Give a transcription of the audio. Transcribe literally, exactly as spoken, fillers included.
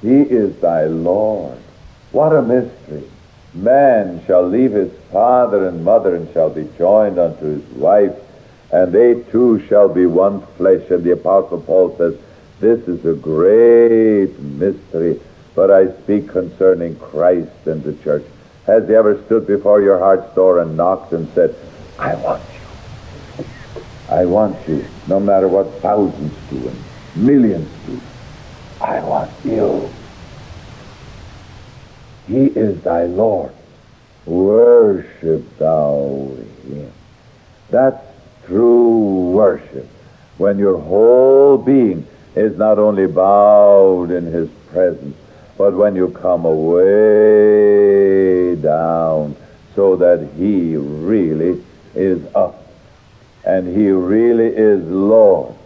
He is thy Lord. What a mystery. Man shall leave his father and mother and shall be joined unto his wife, and they two shall be one flesh. And the Apostle Paul says, this is a great mystery, but I speak concerning Christ and the church. Has he ever stood before your heart's door and knocked and said, I want you. I want you, no matter what thousands do and millions do. I want you. He is thy Lord. Worship thou him. That's true worship, when your whole being is not only bowed in his presence, but when you come away down so that he really is up and he really is Lord.